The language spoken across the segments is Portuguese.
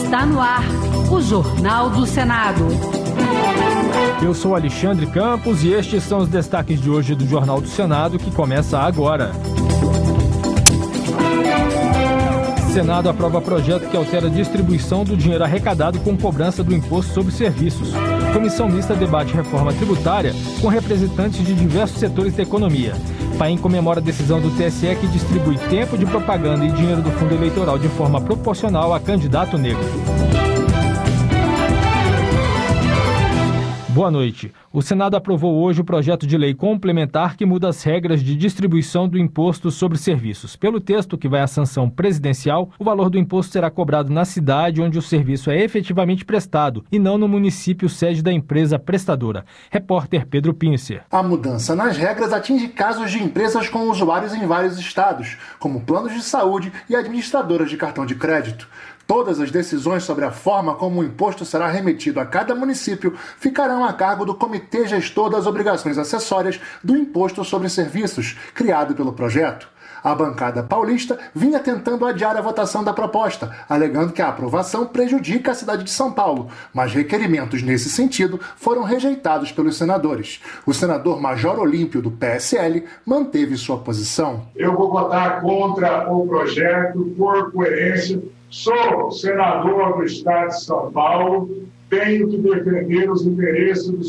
Está no ar o Jornal do Senado. Eu sou Alexandre Campos e estes são os destaques de hoje do Jornal do Senado, que começa agora. Senado aprova projeto que altera a distribuição do dinheiro arrecadado com cobrança do Imposto sobre Serviços. Comissão mista debate reforma tributária com representantes de diversos setores da economia. Paim comemora a decisão do TSE que distribui tempo de propaganda e dinheiro do fundo eleitoral de forma proporcional a candidato negro. Boa noite. O Senado aprovou hoje o projeto de lei complementar que muda as regras de distribuição do Imposto sobre Serviços. Pelo texto que vai à sanção presidencial, o valor do imposto será cobrado na cidade onde o serviço é efetivamente prestado e não no município sede da empresa prestadora. Repórter Pedro Pincer. A mudança nas regras atinge casos de empresas com usuários em vários estados, como planos de saúde e administradoras de cartão de crédito. Todas as decisões sobre a forma como o imposto será remetido a cada município ficarão a cargo do Comitê Gestor das Obrigações Acessórias do Imposto sobre Serviços, criado pelo projeto. A bancada paulista vinha tentando adiar a votação da proposta, alegando que a aprovação prejudica a cidade de São Paulo, mas requerimentos nesse sentido foram rejeitados pelos senadores. O senador Major Olímpio, do PSL, manteve sua posição. Eu vou votar contra o projeto por coerência. Sou senador do Estado de São Paulo, tenho que defender os interesses dos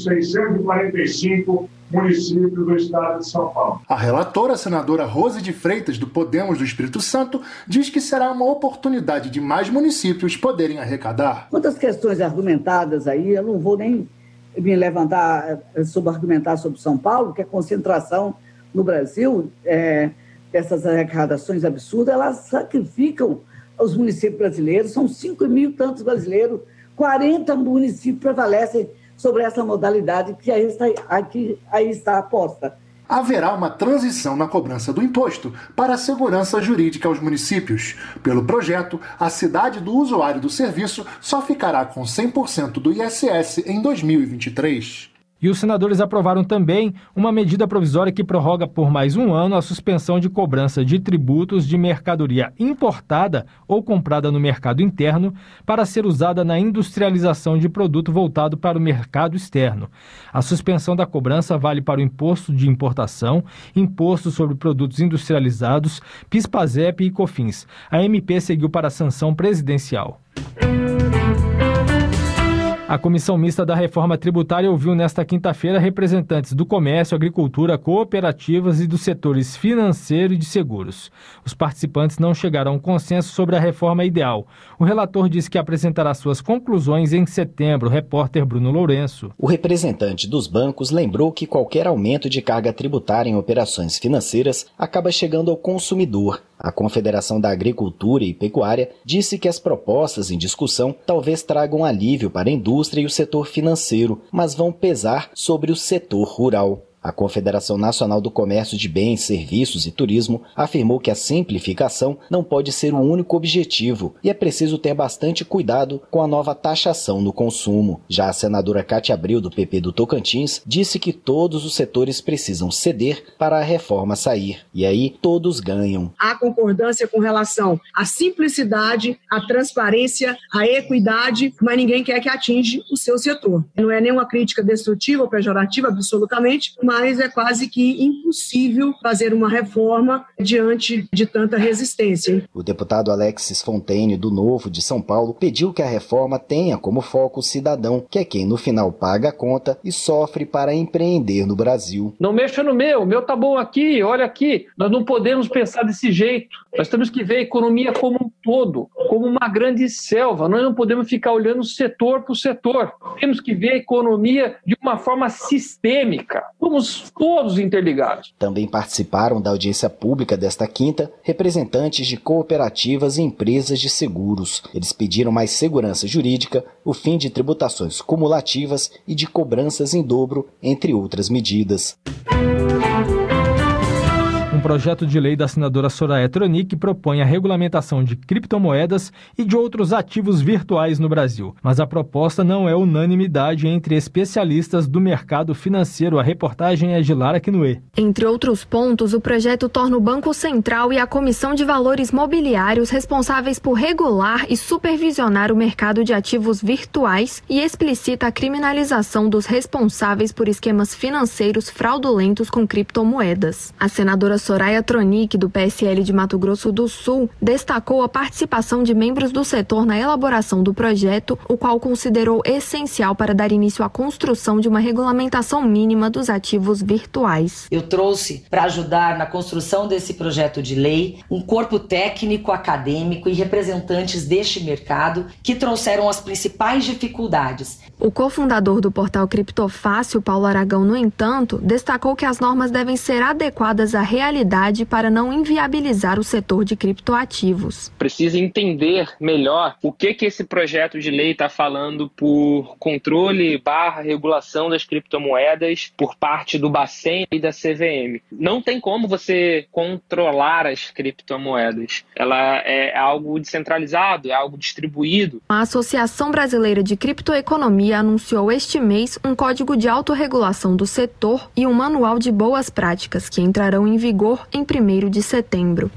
645 municípios do Estado de São Paulo. A relatora, a senadora Rose de Freitas, do Podemos do Espírito Santo, diz que será uma oportunidade de mais municípios poderem arrecadar. Muitas questões argumentadas aí, eu não vou nem me levantar sobre argumentar sobre São Paulo, que a concentração no Brasil, essas arrecadações absurdas, elas sacrificam os municípios brasileiros, são 5 mil tantos brasileiros, 40 municípios prevalecem sobre essa modalidade que aí está aposta. Haverá uma transição na cobrança do imposto para a segurança jurídica aos municípios. Pelo projeto, a cidade do usuário do serviço só ficará com 100% do ISS em 2023. E os senadores aprovaram também uma medida provisória que prorroga por mais um ano a suspensão de cobrança de tributos de mercadoria importada ou comprada no mercado interno para ser usada na industrialização de produto voltado para o mercado externo. A suspensão da cobrança vale para o imposto de importação, imposto sobre produtos industrializados, PIS/PASEP e COFINS. A MP seguiu para a sanção presidencial. A Comissão Mista da Reforma Tributária ouviu nesta quinta-feira representantes do comércio, agricultura, cooperativas e dos setores financeiro e de seguros. Os participantes não chegaram a um consenso sobre a reforma ideal. O relator disse que apresentará suas conclusões em setembro. Repórter Bruno Lourenço. O representante dos bancos lembrou que qualquer aumento de carga tributária em operações financeiras acaba chegando ao consumidor. A Confederação da Agricultura e Pecuária disse que as propostas em discussão talvez tragam alívio para a indústria e o setor financeiro, mas vão pesar sobre o setor rural. A Confederação Nacional do Comércio de Bens, Serviços e Turismo afirmou que a simplificação não pode ser o único objetivo e é preciso ter bastante cuidado com a nova taxação no consumo. Já a senadora Cátia Abreu, do PP do Tocantins, disse que todos os setores precisam ceder para a reforma sair. E aí todos ganham. Há concordância com relação à simplicidade, à transparência, à equidade, mas ninguém quer que atinja o seu setor. Não é nenhuma crítica destrutiva ou pejorativa, absolutamente, mas é quase que impossível fazer uma reforma diante de tanta resistência. O deputado Alexis Fontaine, do Novo de São Paulo, pediu que a reforma tenha como foco o cidadão, que é quem no final paga a conta e sofre para empreender no Brasil. Não mexa no meu tá bom aqui, olha aqui. Nós não podemos pensar desse jeito. Nós temos que ver a economia como um todo, como uma grande selva. Nós não podemos ficar olhando setor por setor. Temos que ver a economia de uma forma sistêmica. Somos todos interligados. Também participaram da audiência pública desta quinta representantes de cooperativas e empresas de seguros. Eles pediram mais segurança jurídica, o fim de tributações cumulativas e de cobranças em dobro, entre outras medidas. projeto de lei da senadora Soraya Tronic propõe a regulamentação de criptomoedas e de outros ativos virtuais no Brasil. Mas a proposta não é unanimidade entre especialistas do mercado financeiro. A reportagem é de Lara Quinoé. Entre outros pontos, o projeto torna o Banco Central e a Comissão de Valores Mobiliários responsáveis por regular e supervisionar o mercado de ativos virtuais e explicita a criminalização dos responsáveis por esquemas financeiros fraudulentos com criptomoedas. A senadora Soraya Tronic, do PSL de Mato Grosso do Sul, destacou a participação de membros do setor na elaboração do projeto, o qual considerou essencial para dar início à construção de uma regulamentação mínima dos ativos virtuais. Eu trouxe para ajudar na construção desse projeto de lei um corpo técnico, acadêmico e representantes deste mercado que trouxeram as principais dificuldades. O cofundador do portal Criptofácil, Paulo Aragão, no entanto, destacou que as normas devem ser adequadas à realidade para não inviabilizar o setor de criptoativos. Precisa entender melhor o que esse projeto de lei está falando por controle / regulação das criptomoedas por parte do Bacen e da CVM. Não tem como você controlar as criptomoedas. Ela é algo descentralizado, é algo distribuído. A Associação Brasileira de Criptoeconomia anunciou este mês um código de autorregulação do setor e um manual de boas práticas que entrarão em vigor em 1º de setembro.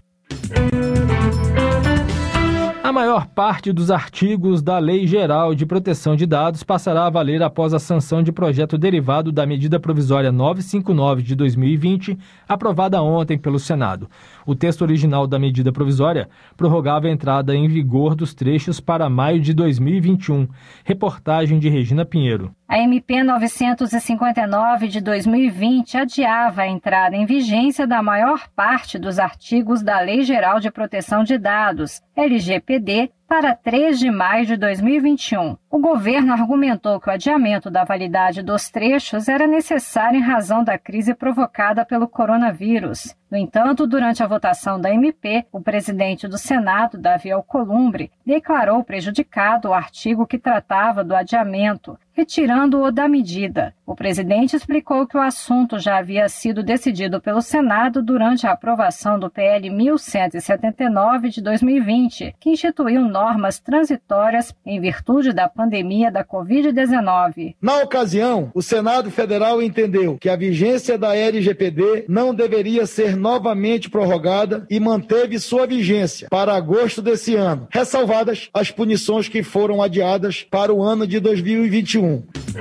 A maior parte dos artigos da Lei Geral de Proteção de Dados passará a valer após a sanção de projeto derivado da Medida Provisória 959 de 2020, aprovada ontem pelo Senado. O texto original da medida provisória prorrogava a entrada em vigor dos trechos para maio de 2021. Reportagem de Regina Pinheiro. A MP 959 de 2020 adiava a entrada em vigência da maior parte dos artigos da Lei Geral de Proteção de Dados, LGPD, para 3 de maio de 2021. O governo argumentou que o adiamento da validade dos trechos era necessário em razão da crise provocada pelo coronavírus. No entanto, durante a votação da MP, o presidente do Senado, Davi Alcolumbre, declarou prejudicado o artigo que tratava do adiamento, retirando-o da medida. O presidente explicou que o assunto já havia sido decidido pelo Senado durante a aprovação do PL 1179 de 2020, que instituiu normas transitórias em virtude da pandemia da Covid-19. Na ocasião, o Senado Federal entendeu que a vigência da LGPD não deveria ser novamente prorrogada e manteve sua vigência para agosto desse ano, ressalvadas as punições que foram adiadas para o ano de 2021.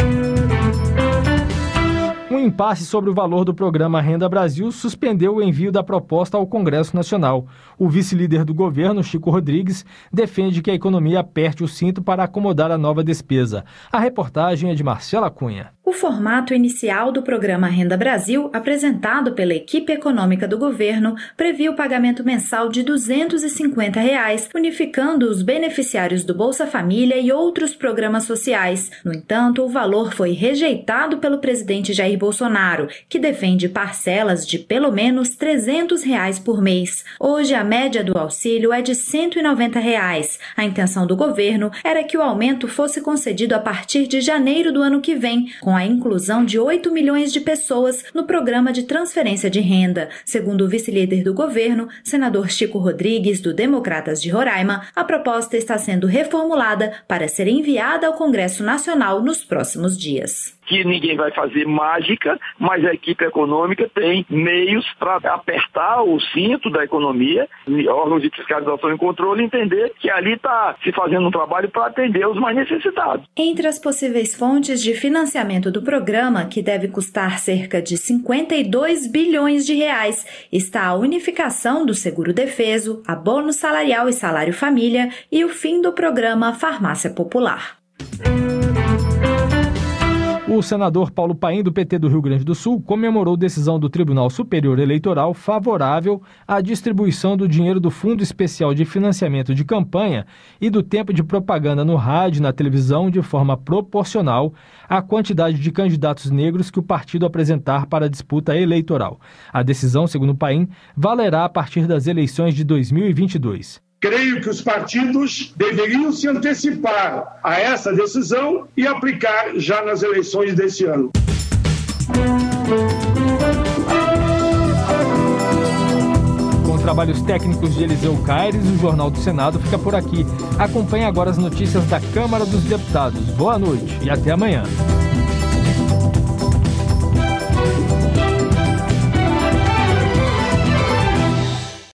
Um impasse sobre o valor do programa Renda Brasil suspendeu o envio da proposta ao Congresso Nacional. O vice-líder do governo, Chico Rodrigues, defende que a economia aperte o cinto para acomodar a nova despesa. A reportagem é de Marcela Cunha. O formato inicial do programa Renda Brasil, apresentado pela equipe econômica do governo, previa o pagamento mensal de R$ 250, unificando os beneficiários do Bolsa Família e outros programas sociais. No entanto, o valor foi rejeitado pelo presidente Jair Bolsonaro, que defende parcelas de pelo menos R$ 300 por mês. Hoje, a média do auxílio é de R$ 190. A intenção do governo era que o aumento fosse concedido a partir de janeiro do ano que vem, com a inclusão de 8 milhões de pessoas no programa de transferência de renda. Segundo o vice-líder do governo, senador Chico Rodrigues, do Democratas de Roraima, a proposta está sendo reformulada para ser enviada ao Congresso Nacional nos próximos dias. Que ninguém vai fazer mágica, mas a equipe econômica tem meios para apertar o cinto da economia, órgãos de fiscalização e controle, entender que ali está se fazendo um trabalho para atender os mais necessitados. Entre as possíveis fontes de financiamento do programa, que deve custar cerca de 52 bilhões de reais, está a unificação do seguro-defeso, abono salarial e salário-família e o fim do programa Farmácia Popular. O senador Paulo Paim, do PT do Rio Grande do Sul, comemorou decisão do Tribunal Superior Eleitoral favorável à distribuição do dinheiro do Fundo Especial de Financiamento de Campanha e do tempo de propaganda no rádio e na televisão de forma proporcional à quantidade de candidatos negros que o partido apresentar para a disputa eleitoral. A decisão, segundo Paim, valerá a partir das eleições de 2022. Creio que os partidos deveriam se antecipar a essa decisão e aplicar já nas eleições desse ano. trabalhos técnicos de Eliseu Caires, o Jornal do Senado fica por aqui. Acompanhe agora as notícias da Câmara dos Deputados. Boa noite e até amanhã.